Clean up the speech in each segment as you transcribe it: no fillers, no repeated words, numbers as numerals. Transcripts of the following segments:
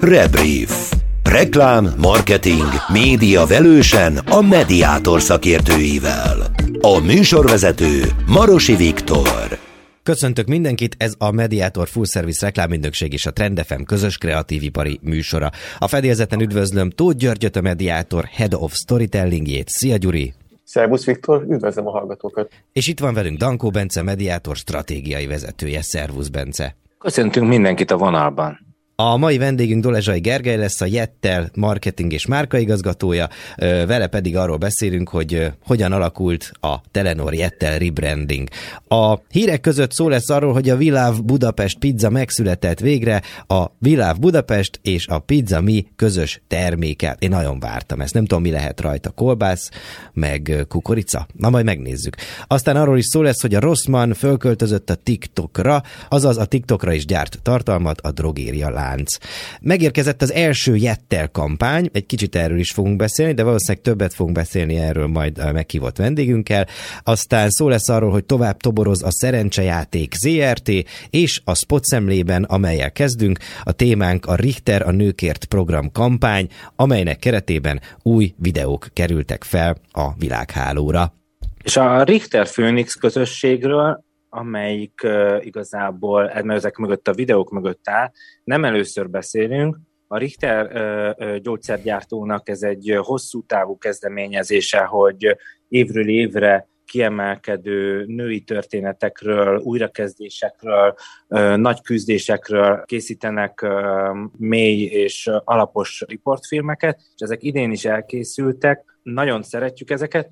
Rebrief. Reklám, marketing, média velősen a Mediator szakértőivel. A műsorvezető Marosi Viktor. Köszöntök mindenkit, ez a Mediator Full Service reklámügynökség és a Trend FM közös kreatívipari műsora. A fedélzeten üdvözlöm Tóth Györgyöt, a Mediator Head of Storytellingjét. Szia Gyuri! Szervusz Viktor, üdvözlöm a hallgatókat! És itt van velünk Dankó Bence, Mediator stratégiai vezetője. Szervusz Bence! Köszöntünk mindenkit a vonalban! A mai vendégünk Dolezsai Gergely lesz, a Yettel marketing és márkaigazgatója, vele pedig arról beszélünk, hogy hogyan alakult a Telenor Yettel rebranding. A hírek között szó lesz arról, hogy a We Love Budapest pizza megszületett végre, a We Love Budapest és a Pizza Me közös terméke. Én nagyon vártam ezt, nem tudom, mi lehet rajta, kolbász, meg kukorica. Na, majd megnézzük. Aztán arról is szó lesz, hogy a Rossmann fölköltözött a TikTokra, azaz a TikTokra is gyárt tartalmat a drogéria lánc. Megérkezett az első Yettel kampány, egy kicsit erről is fogunk beszélni, de valószínűleg többet fogunk beszélni erről majd meghívott vendégünkkel. Aztán szó lesz arról, hogy tovább toboroz a Szerencsejáték ZRT, és a Spotszemlében, amellyel kezdünk, a témánk a Richter a nőkért program kampány, amelynek keretében új videók kerültek fel a világhálóra. És a Richter Phoenix közösségről, amelyik igazából ezek mögött a videók mögött áll, nem először beszélünk. A Richter gyógyszergyártónak ez egy hosszú távú kezdeményezése, hogy évről évre kiemelkedő női történetekről, újrakezdésekről, nagy küzdésekről készítenek mély és alapos riportfilmeket, és ezek idén is elkészültek. Nagyon szeretjük ezeket.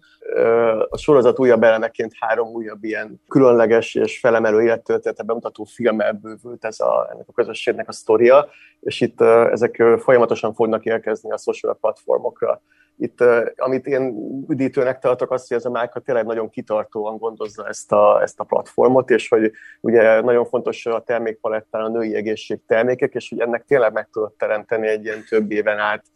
A sorozat újabb elemeként 3 újabb ilyen különleges és felemelő élettörténetet bemutató filmmel bővült ennek a közösségnek a sztoria, és itt ezek folyamatosan fognak érkezni a social platformokra. Itt, amit én üdítőnek tartok, azt, hogy ez a márka tényleg nagyon kitartóan gondozza ezt a platformot, és hogy ugye nagyon fontos a termékpalettán a női egészség termékek, és hogy ennek tényleg meg tudott teremteni egy ilyen több éven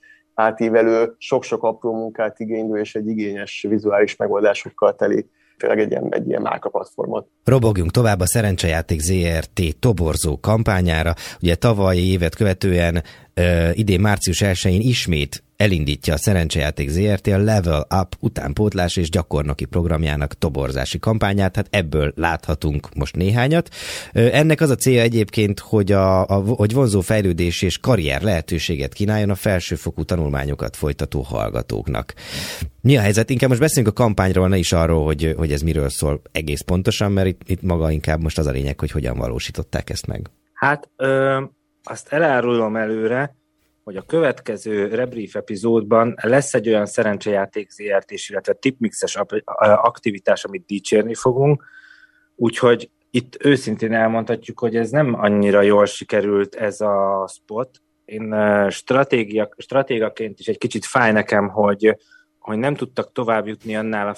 átívelő, sok-sok apró munkát igénylő és egy igényes vizuális megoldásokkal teli tényleg egy ilyen márkaplatformot. Robogjunk tovább a Szerencsejáték ZRT toborzó kampányára. Ugye tavalyi évet követően idén március 1-én ismét elindítja a Szerencsejáték ZRT a Level Up utánpótlás és gyakornoki programjának toborzási kampányát, hát ebből láthatunk most néhányat. Ennek az a célja egyébként, hogy vonzó fejlődés és karrier lehetőséget kínáljon a felsőfokú tanulmányokat folytató hallgatóknak. Mi a helyzet? Inkább most beszéljünk a kampányról, ne is arról, hogy ez miről szól egész pontosan, mert itt maga inkább most az a lényeg, hogy hogyan valósították ezt meg. Hát azt elárulom előre, hogy a következő Rebrief epizódban lesz egy olyan Szerencsejáték ZRT-s, illetve tipmixes aktivitás, amit dicsérni fogunk, úgyhogy itt őszintén elmondhatjuk, hogy ez nem annyira jól sikerült ez a spot. Én stratégaként is egy kicsit fáj nekem, hogy nem tudtak tovább jutni annál a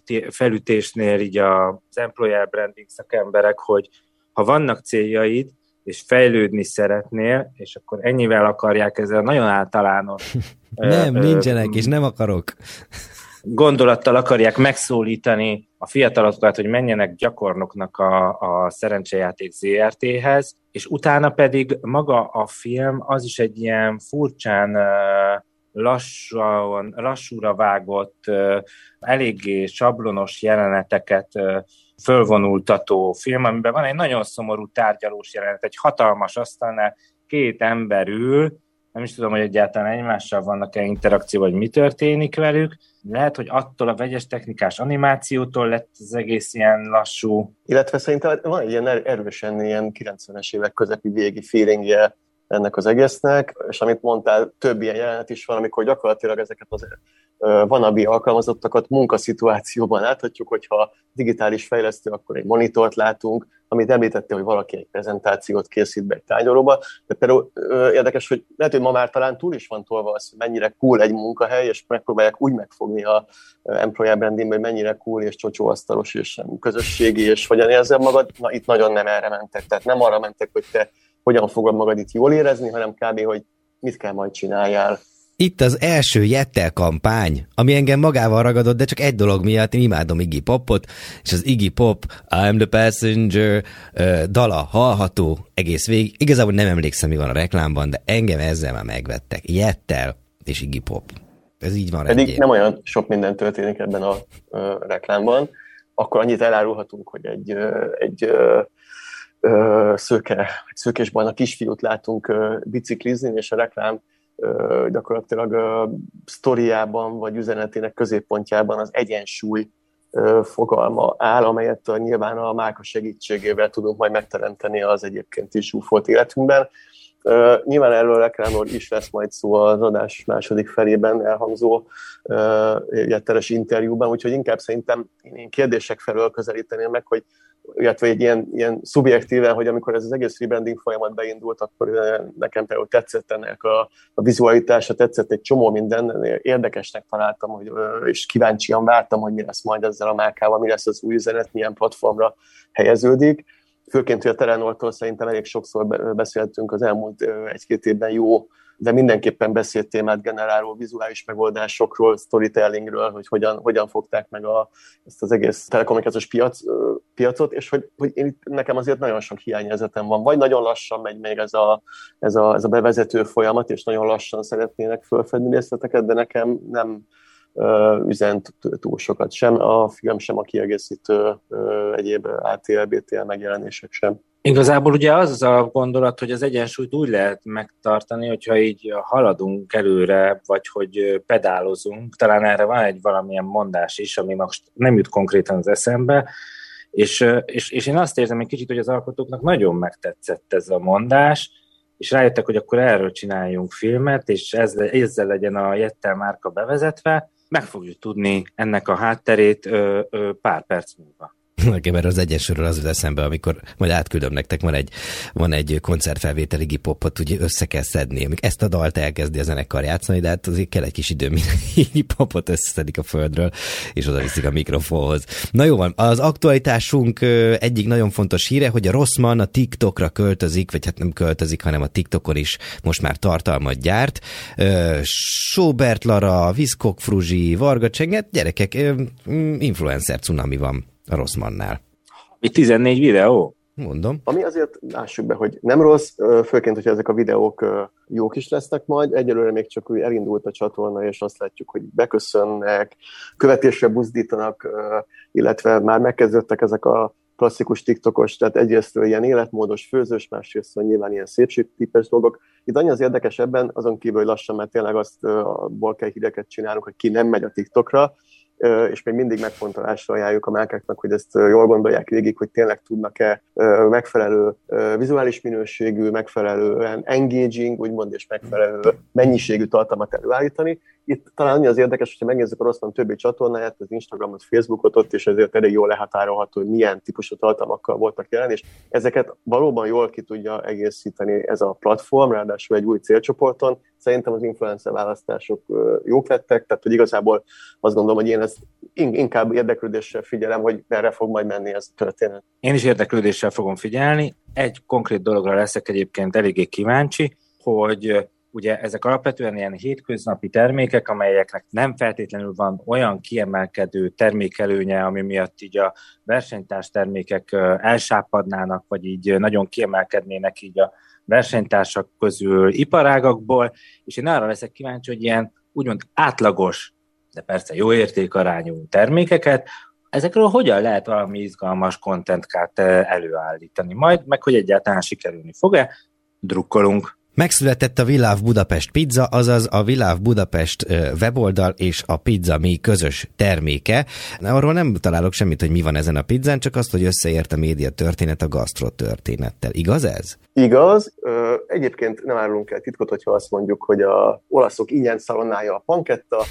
felütésnél így az employer branding szakemberek, hogy ha vannak céljaid, és fejlődni szeretnél, és akkor ennyivel akarják ezzel nagyon általános... nincsenek, és nem akarok. Gondolattal akarják megszólítani a fiatalokat, hogy menjenek gyakornoknak a Szerencsejáték ZRT-hez, és utána pedig maga a film az is egy ilyen furcsán lassúra vágott, eléggé sablonos jeleneteket fölvonultató film, amiben van egy nagyon szomorú tárgyalós jelenet, egy hatalmas asztalnál 2 ember ül, nem is tudom, hogy egyáltalán egymással vannak-e interakció, vagy mi történik velük. Lehet, hogy attól a vegyes technikás animációtól lett az egész ilyen lassú. Illetve szerintem van egy ilyen erősen ilyen 90-es évek közepi végi feelingje ennek az egésznek, és amit mondtál, több ilyen jelenet is van, amikor gyakorlatilag ezeket az wannabe alkalmazottakat munkaszituációban láthatjuk, hogyha digitális fejlesztő, akkor egy monitort látunk, amit említette, hogy valaki egy prezentációt készít be egy tárgyalóba, de például érdekes, hogy lehet, hogy ma már talán túl is van tolva az, hogy mennyire cool egy munkahely, és megpróbálják úgy megfogni a employer brandingben, hogy mennyire cool és csocsóasztalos és közösségi, és hogyan érzed magad. Na, itt nagyon nem erre mentek, tehát nem arra mentek, hogy te hogyan fogod magad itt jól érezni, hanem kb. Hogy mit kell majd csináljál. Itt az első Jettel kampány, ami engem magával ragadott, de csak egy dolog miatt, én imádom Iggy Popot, és az Iggy Pop, I'm the passenger dala hallható egész végig. Igazából nem emlékszem, mi van a reklámban, de engem ezzel már megvettek. Jettel és Iggy Pop. Ez így van. Pedig nem olyan sok minden történik ebben a reklámban. Akkor annyit elárulhatunk, hogy egy szőkésban a kisfiút látunk biciklizni, és a reklám gyakorlatilag sztoriában vagy üzenetének középpontjában az egyensúly fogalma áll, amelyet nyilván a márka segítségével tudunk majd megteremteni az egyébként is zsúfolt életünkben. Nyilván erről a reklámról is lesz majd szó az adás második felében elhangzó jetteles interjúban, úgyhogy inkább szerintem én kérdések felől közelíteném meg, hogy illetve egy ilyen szubjektíven, hogy amikor ez az egész rebranding folyamat beindult, akkor nekem például tetszett ennek a vizualitása, tetszett egy csomó minden, érdekesnek találtam, és kíváncsian vártam, hogy mi lesz majd ezzel a márkával, mi lesz az új üzenet, milyen platformra helyeződik. Főként, hogy a Telenortól szerintem elég sokszor beszéltünk az elmúlt egy-két évben jó, de mindenképpen beszélt témát generáló vizuális megoldásokról, storytellingről, hogy hogyan fogták meg ezt az egész telekommunikációs piacot, és hogy nekem azért nagyon sok hiányérzetem van. Vagy nagyon lassan megy még ez a bevezető folyamat, és nagyon lassan szeretnének fölfedni részleteket, de nekem nem üzent túl sokat, sem a film, sem a kiegészítő egyéb ATL, BTL megjelenések sem. Igazából ugye az a gondolat, hogy az egyensúlyt úgy lehet megtartani, hogyha így haladunk előre, vagy hogy pedálozunk, talán erre van egy valamilyen mondás is, ami most nem jut konkrétan az eszembe, és én azt érzem egy kicsit, hogy az alkotóknak nagyon megtetszett ez a mondás, és rájöttek, hogy akkor erről csináljunk filmet, és ezzel legyen a Jettel márka bevezetve, meg fogjuk tudni ennek a hátterét pár perc múlva. Nekem erről az egyensúlyról az eszembe, amikor majd átküldöm nektek, van egy koncertfelvétel Iggy Popot, ugye össze kell szedni, amíg ezt a dalt elkezdi a zenekar játszani, de hát azért kell egy kis idő, mire Iggy Popot összeszedik a földről, és oda viszik a mikrofonhoz. Na jó van, az aktualitásunk egyik nagyon fontos híre, hogy a Rossmann a TikTokra költözik, vagy hát nem költözik, hanem a TikTokon is most már tartalmat gyárt. Sobert Lara, Viszkok Fruzsi, Varga Csenget, gyerekek, influencer cunami van a Rossmannnál. Itt 14 videó? Mondom. Ami azért lássuk be, hogy nem rossz, főként, hogyha ezek a videók jók is lesznek majd. Egyelőre még csak úgy elindult a csatorna, és azt látjuk, hogy beköszönnek, követésre buzdítanak, illetve már megkezdődtek ezek a klasszikus TikTokos, tehát egyrészt ilyen életmódos, főzős, másrészt nyilván ilyen szépségtípes dolgok. Itt annyi az érdekes ebben, azon kívül, hogy lassan, mert tényleg abból kell híreket csinálunk, hogy ki nem megy a TikTokra, és még mindig megfontolásra ajánljuk a márkáknak, hogy ezt jól gondolják végig, hogy tényleg tudnak-e megfelelő vizuális minőségű, megfelelően engaging, úgymond, és megfelelő mennyiségű tartalmat előállítani. Itt talán annyi az érdekes, hogyha megnézzük a Rossmann többi csatornáját, az Instagramot, Facebookot, ott is ezért elég jól lehatárolható, hogy milyen típusú tartalmakkal voltak jelen, és ezeket valóban jól ki tudja egészíteni ez a platform, ráadásul egy új célcsoporton. Szerintem az influencer választások jók lettek, tehát hogy igazából azt gondolom, hogy én ezt inkább érdeklődéssel figyelem, hogy merre fog majd menni ez a történet. Én is érdeklődéssel fogom figyelni. Egy konkrét dologra leszek egyébként eléggé kíváncsi, hogy ugye ezek alapvetően ilyen hétköznapi termékek, amelyeknek nem feltétlenül van olyan kiemelkedő termékelőnye, ami miatt így a versenytárs termékek elsápadnának, vagy így nagyon kiemelkednének így a versenytársak közül iparágakból, és én arra leszek kíváncsi, hogy ilyen úgymond átlagos, de persze jó értékarányú termékeket, ezekről hogyan lehet valami izgalmas contentkát előállítani majd, meg hogy egyáltalán sikerülni fog-e, drukkolunk. Megszületett a We Love Budapest pizza, azaz a We Love Budapest weboldal és a Pizza Me közös terméke. Arról nem találok semmit, hogy mi van ezen a pizzán, csak azt, hogy összeért a média történet a gasztrotörténettel. Igaz ez? Igaz. Egyébként nem árulunk el titkot, hogyha azt mondjuk, hogy a olaszok ingyen szalonnája a pancetta.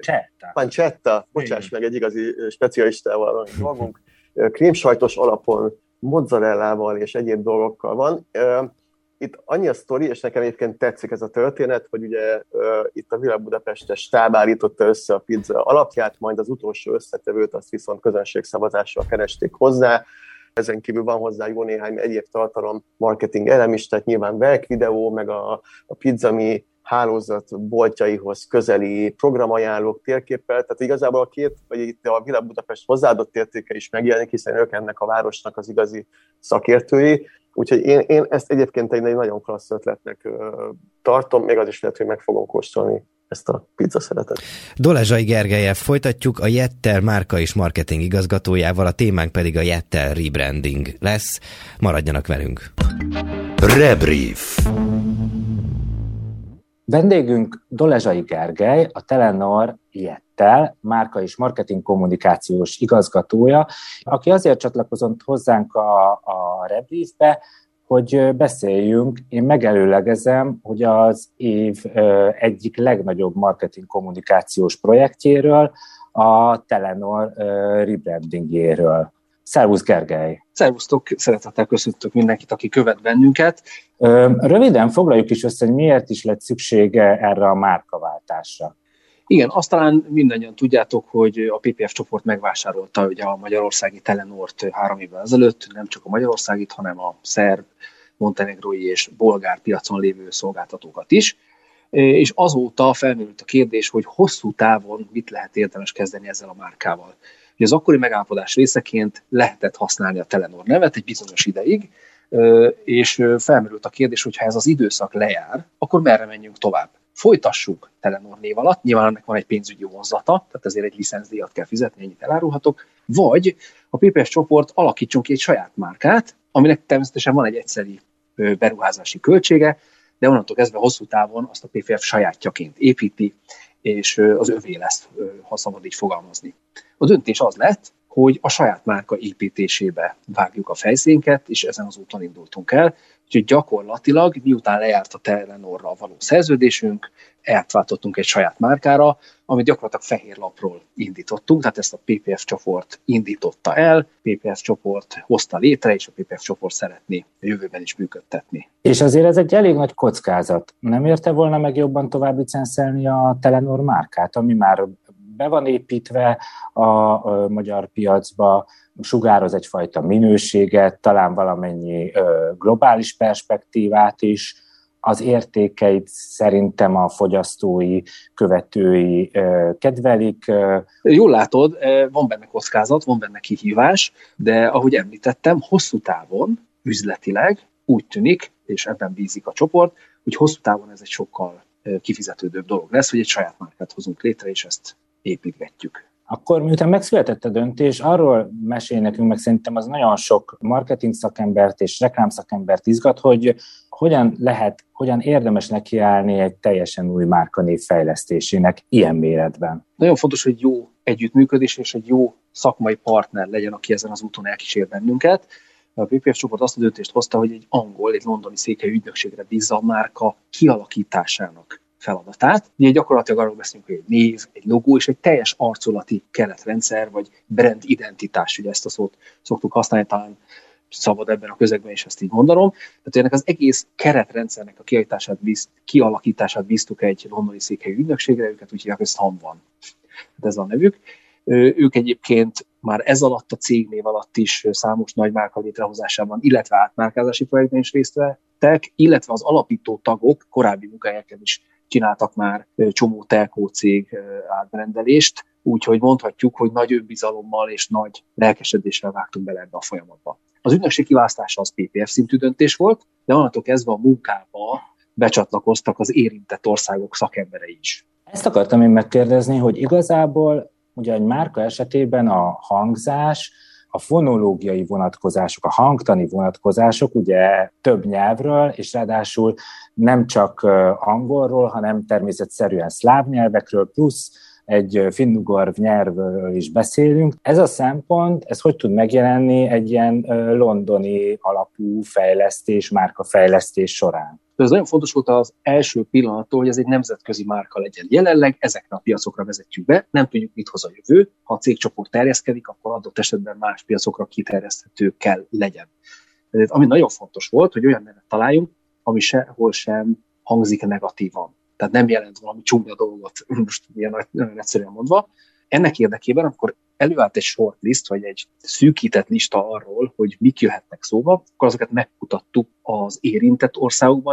Pancetta. Bocsáss meg, egy igazi specialistával van magunk. Krémsajtos alapon, mozzarellával és egyéb dolgokkal van. Itt annyi a sztori, és nekem egyébként tetszik ez a történet, hogy ugye itt a We Love Budapestes stáb állította össze a pizza alapját, majd az utolsó összetevőt azt viszont közönségszavazással keresték hozzá. Ezen kívül van hozzá jó néhány egyéb tartalom marketing elem is, tehát nyilván Velk videó, meg a Pizza Me hálózat boltjaihoz közeli programajánlók térképpel, tehát igazából a két, vagy itt a Villa Budapest hozzáadott értéke is megjelenik, hiszen ők ennek a városnak az igazi szakértői, úgyhogy én ezt egyébként egy nagyon klassz ötletnek tartom, még az is lehet, hogy meg fogom kóstolni ezt a pizza szeretet. Dolezsai Gergellyel folytatjuk, a Jettel márka és marketing igazgatójával, a témánk pedig a Jettel rebranding lesz. Maradjanak velünk! Rebrief. Vendégünk Dolezsai Gergely, a Telenor Jettel márka és marketing kommunikációs igazgatója, aki azért csatlakozott hozzánk a Rebriefbe, hogy beszéljünk, én megelőlegezem, hogy az év egyik legnagyobb marketing kommunikációs projektjéről, a Telenor rebrandingjéről. Szervusz, Gergely! Szervusztok, szeretettel köszöntök mindenkit, aki követ bennünket. Röviden foglaljuk is össze, hogy miért is lett szüksége erre a márkaváltásra. Igen, azt talán mindannyian tudjátok, hogy a PPF csoport megvásárolta ugye a magyarországi Telenort 3 évvel ezelőtt, nem csak a magyarországit, hanem a szerb, montenegrói és bolgár piacon lévő szolgáltatókat is. És azóta felmerült a kérdés, hogy hosszú távon mit lehet érdemes kezdeni ezzel a márkával. Ugye az akkori megállapodás részeként lehetett használni a Telenor nevet egy bizonyos ideig, és felmerült a kérdés, hogy ha ez az időszak lejár, akkor merre menjünk tovább? Folytassuk Telenor név alatt, nyilván ennek van egy pénzügyi vonzata, tehát ezért egy licencdíjat kell fizetni, ennyit elárulhatok, vagy a PPF csoport alakítson ki egy saját márkát, aminek természetesen van egy egyszeri beruházási költsége, de onnantól kezdve hosszú távon azt a PPF sajátjaként építi, és az övé lesz, ha szabad így fogalmazni. A döntés az lett, hogy a saját márka építésébe vágjuk a fejszénket, és ezen az úton indultunk el. Úgyhogy gyakorlatilag, miután lejárt a Telenorral való szerződésünk, átváltottunk egy saját márkára, amit gyakorlatilag fehér lapról indítottunk, tehát ezt a PPF csoport indította el, PPF csoport hozta létre, és a PPF csoport szeretné a jövőben is működtetni. És azért ez egy elég nagy kockázat. Nem érte volna meg jobban tovább licenszelni a Telenor márkát, ami már be van építve a magyar piacba, sugároz egyfajta minőséget, talán valamennyi globális perspektívát is, az értékeit szerintem a fogyasztói, követői kedvelik. Jól látod, van benne kockázat, van benne kihívás, de ahogy említettem, hosszú távon, üzletileg úgy tűnik, és ebben bízik a csoport, hogy hosszú távon ez egy sokkal kifizetődőbb dolog lesz, hogy egy saját márkát hozunk létre, és ezt építgetjük. Akkor miután megszületett a döntés, arról mesél nekünk, meg szerintem az nagyon sok marketing szakembert és reklámszakembert izgat, hogy hogyan érdemes nekiállni egy teljesen új márkanév fejlesztésének ilyen méretben. Nagyon fontos, hogy jó együttműködés és egy jó szakmai partner legyen, aki ezen az úton elkísér bennünket. A PPF csoport azt a döntést hozta, hogy egy londoni székhelyű ügynökségre bízza a márka kialakításának feladatát. Ugye gyakorlatilag arról beszélünk, hogy egy név, egy logó és egy teljes arculati keretrendszer, vagy brand identitás, ugye ezt a szót szoktuk használni, talán szabad ebben a közegben is ezt így mondanom. Tehát ennek az egész keretrendszernek a kialakítását bíztuk egy londoni székhelyű ügynökségre, őket úgy hívják, hogy SAM van. Ez a nevük. Ők egyébként már ez alatt a cégnév alatt is számos nagy márka létrehozásában, illetve átmárkázási projektben is részt vettek, illetve az alapító tagok korábbi munkahelyeken is csináltak már csomó telkó cég átrendelést, úgyhogy mondhatjuk, hogy nagy önbizalommal és nagy lelkesedéssel vágtunk bele ebbe a folyamatba. Az ügynökség kiválasztása az PPF szintű döntés volt, de onnantól kezdve a munkába becsatlakoztak az érintett országok szakemberei is. Ezt akartam én megkérdezni, hogy igazából ugye egy márka esetében a hangzás, a fonológiai vonatkozások, a hangtani vonatkozások ugye több nyelvről, és ráadásul nem csak angolról, hanem természetszerűen szláv nyelvekről, plusz egy finnugor nyelvről is beszélünk. Ez a szempont, ez hogy tud megjelenni egy ilyen londoni alapú fejlesztés, márkafejlesztés során? Ez nagyon fontos volt az első pillanattól, hogy ez egy nemzetközi márka legyen. Jelenleg ezekre a piacokra vezetjük be, nem tudjuk, mit hoz a jövő. Ha a cégcsoport terjeszkedik, akkor adott esetben más piacokra kiterjeszthető kell legyen. Tehát, ami nagyon fontos volt, hogy olyan nevet találjunk, ami sehol sem hangzik negatívan. Tehát nem jelent valami csúnya dolgot, most ilyen nagyon egyszerűen mondva. Ennek érdekében, amikor előállt egy shortlist, vagy egy szűkített lista arról, hogy mik jöhetnek szóba, akkor azokat megkutattuk az érintett országokban, és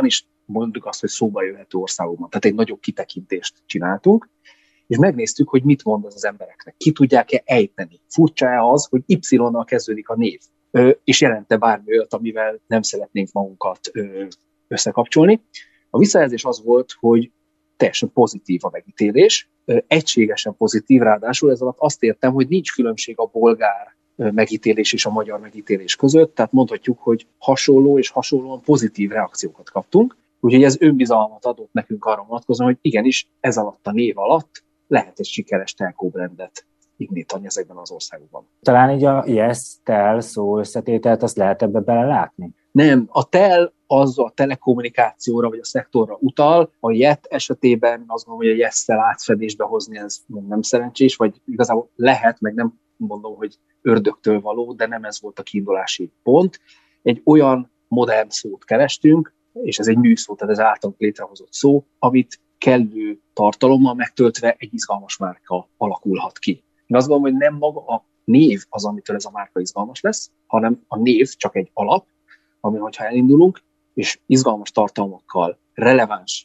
mondjuk azt, hogy szóba jöhető országokban. Tehát egy nagyobb kitekintést csináltunk, és megnéztük, hogy mit mond az embereknek. Ki tudják-e ejteni? Furcsa-e az, hogy Y-nal kezdődik a név? És jelente bármi olyat, amivel nem szeretnénk magunkat összekapcsolni. A visszajelzés az volt, hogy teljesen pozitív a megítélés, egységesen pozitív, ráadásul ez alatt azt értem, hogy nincs különbség a bolgár megítélés és a magyar megítélés között, tehát mondhatjuk, hogy hasonló és hasonlóan pozitív reakciókat kaptunk, úgyhogy ez önbizalmat adott nekünk arra vonatkozóan, hogy igenis ez alatt a név alatt lehet egy sikeres telco brandet indítani ezekben az országokban. Talán így a yes-tel szó összetételt, azt lehet ebbe belelátni? Nem, a tel az a telekommunikációra vagy a szektorra utal, a jet esetében azt gondolom, hogy a yes-tel átfedésbe hozni ez nem szerencsés, vagy igazából lehet, meg nem mondom, hogy ördögtől való, de nem ez volt a kiindulási pont. Egy olyan modern szót kerestünk, és ez egy műszó, tehát ez általunk létrehozott szó, amit kellő tartalommal megtöltve egy izgalmas márka alakulhat ki. Én azt gondolom, hogy nem maga a név az, amitől ez a márka izgalmas lesz, hanem a név csak egy alap, ami, hogyha elindulunk, és izgalmas tartalmakkal, releváns,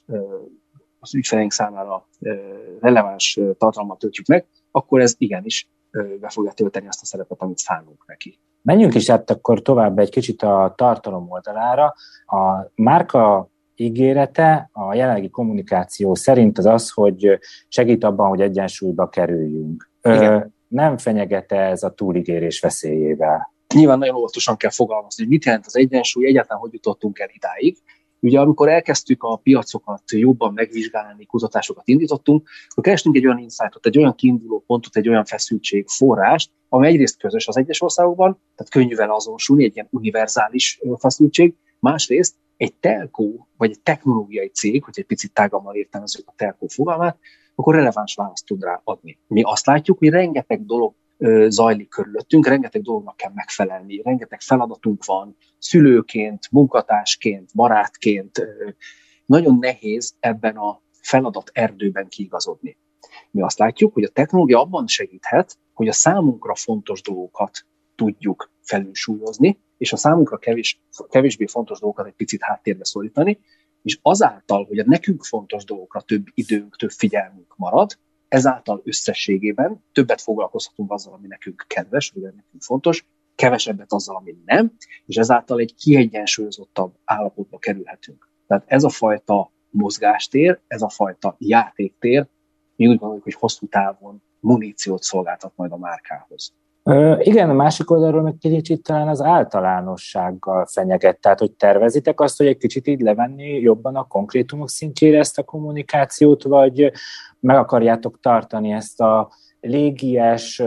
az ügyfeleink számára releváns tartalmat töltjük meg, akkor ez igenis be fogja tölteni azt a szerepet, amit szánunk neki. Menjünk is át akkor tovább egy kicsit a tartalom oldalára. A márka ígérete a jelenlegi kommunikáció szerint az, hogy segít abban, hogy egyensúlyba kerüljünk. Nem fenyegete ez a túligérés veszélyével? Nyilván nagyon óvatosan kell fogalmazni, hogy mit jelent az egyensúly, egyáltalán hogy jutottunk el idáig. Ugye amikor elkezdtük a piacokat jobban megvizsgálni, kutatásokat indítottunk, akkor kerestünk egy olyan insightot, egy olyan kiinduló pontot, egy olyan feszültség forrást, ami egyrészt közös az egyes országokban, tehát könnyű vele azonosulni, egy ilyen univerzális feszültség, másrészt egy telco, vagy egy technológiai cég, hogy egy picit tágammal értelmezzük a telco fogalmát, akkor releváns választ tud rá adni. Mi azt látjuk, hogy rengeteg dolog zajlik körülöttünk, rengeteg dolognak kell megfelelni, rengeteg feladatunk van, szülőként, munkatársként, barátként, nagyon nehéz ebben a feladat erdőben kiigazodni. Mi azt látjuk, hogy a technológia abban segíthet, hogy a számunkra fontos dolgokat tudjuk felülsúlyozni, és a számunkra kevésbé fontos dolgokat egy picit háttérbe szorítani, és azáltal, hogy a nekünk fontos dolgokra több időnk, több figyelmünk marad, ezáltal összességében többet foglalkozhatunk azzal, ami nekünk kedves, vagy nekünk fontos, kevesebbet azzal, ami nem, és ezáltal egy kiegyensúlyozottabb állapotba kerülhetünk. Tehát ez a fajta mozgástér, ez a fajta játéktér, mi úgy gondoljuk, hogy hosszú távon muníciót szolgáltat majd a márkához. Igen, a másik oldalról meg kicsit talán az általánossággal fenyeget. Tehát, hogy tervezitek azt, hogy egy kicsit így levenni jobban a konkrétumok szintjére ezt a kommunikációt, vagy meg akarjátok tartani ezt a légies,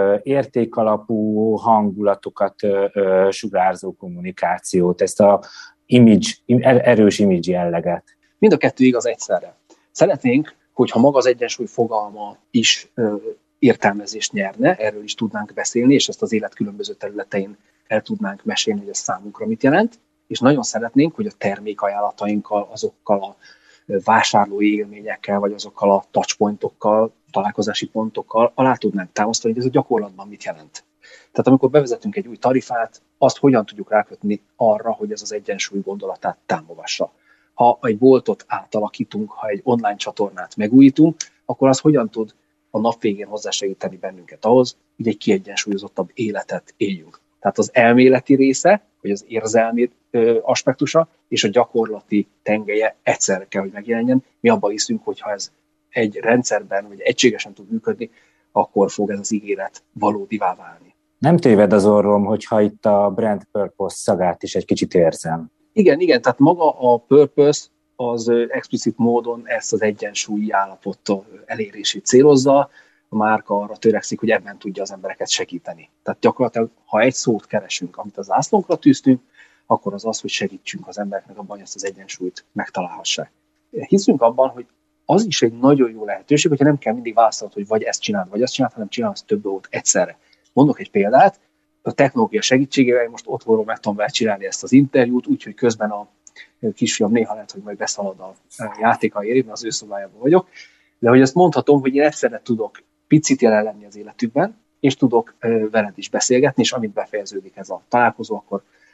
értékalapú hangulatokat sugárzó kommunikációt, ezt a erős image jelleget? Mind a kettő igaz egyszerre. Szeretnénk, hogyha maga az egyensúly fogalma is értelmezést nyerne, erről is tudnánk beszélni, és ezt az élet különböző területein el tudnánk mesélni, hogy ez számunkra mit jelent, és nagyon szeretnénk, hogy a termékajánlatainkkal, azokkal a vásárlói élményekkel, vagy azokkal a touchpointokkal, találkozási pontokkal alá tudnánk támasztani, hogy ez a gyakorlatban mit jelent. Tehát amikor bevezetünk egy új tarifát, azt hogyan tudjuk rákötni arra, hogy ez az egyensúly gondolatát támogassa. Ha egy boltot átalakítunk, ha egy online csatornát megújítunk, akkor az hogyan tud a nap végén hozzásegíteni bennünket ahhoz, hogy egy kiegyensúlyozottabb életet éljünk. Tehát az elméleti része, vagy az érzelmi aspektusa, és a gyakorlati tengelye egyszerre kell, hogy megjelenjen. Mi abban hiszünk, hogy ha ez egy rendszerben, vagy egységesen tud működni, akkor fog ez az ígéret valódivá válni. Nem téved az orrom, hogyha itt a brand purpose szagát is egy kicsit érzem. Igen, tehát maga a purpose az explicit módon ezt az egyensúlyi állapot elérését célozza, a márka arra törekszik, hogy ebben tudja az embereket segíteni. Tehát gyakorlatilag, ha egy szót keresünk, amit az zászlónkra tűztünk, akkor az az, hogy segítsünk az embereknek abban, hogy ezt az egyensúlyt megtalálhassák. Hiszünk abban, hogy az is egy nagyon jó lehetőség, hogyha nem kell mindig választanod, hogy vagy ezt csináld, vagy azt csináld, hanem csinálsz több dolgot egyszerre. Mondok egy példát, a technológia segítségével most otthonról meg tudom csinálni ezt az interjút, úgyhogy közben a kisfiam néha lehet, hogy majd beszalad a játékaért, mert az ő szobájában vagyok, de hogy ezt mondhatom, hogy én egyszerre tudok picit jelen lenni az életükben, és tudok veled is beszélgetni, és amint befejeződik ez a találkozó, akkor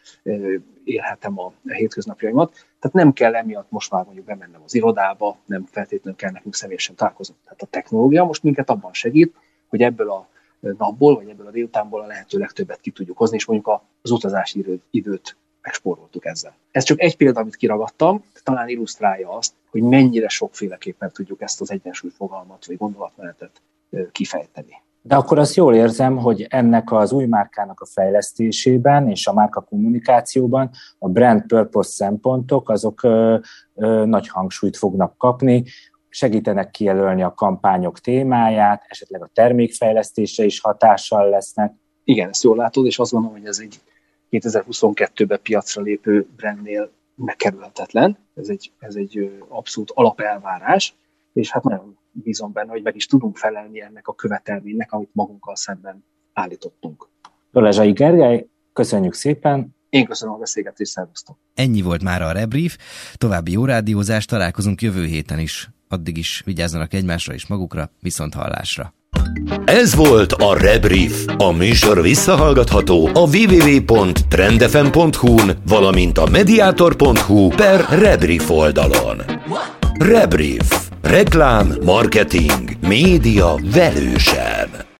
élhetem a hétköznapjaimat. Tehát nem kell emiatt most már mondjuk bemennem az irodába, nem feltétlenül kell nekünk személyesen találkozni. Tehát a technológia most minket abban segít, hogy ebből a napból, vagy ebből a délutánból a lehető legtöbbet ki tudjuk hozni, és mondjuk az utazási időt megspóroltuk ezzel. Ez csak egy példa, amit kiragadtam, talán illusztrálja azt, hogy mennyire sokféleképpen tudjuk ezt az egyensúlyfogalmat vagy gondolatmenetet kifejteni. De akkor azt jól érzem, hogy ennek az új márkának a fejlesztésében és a márka kommunikációban a brand purpose szempontok azok nagy hangsúlyt fognak kapni, segítenek kijelölni a kampányok témáját, esetleg a termékfejlesztésre is hatással lesznek. Igen, ezt jól látod, és azt gondolom, hogy ez egy 2022-ben piacra lépő brandnél megkerülhetetlen. Ez egy abszolút alapelvárás, és hát nagyon bízom benne, hogy meg is tudunk felelni ennek a követelménynek, amit magunkkal szemben állítottunk. Dolezsai Gergely, köszönjük szépen! Én köszönöm a beszélgetést, szervusztok! Ennyi volt már a Rebrief, további jó rádiózást, találkozunk jövő héten is. Addig is vigyázzanak egymásra és magukra, viszont hallásra. Ez volt a Rebrief. A műsor visszahallgatható a www.trendfm.hu-n, valamint a mediator.hu/Rebrief oldalon. Rebrief. Reklám, marketing, média velősen.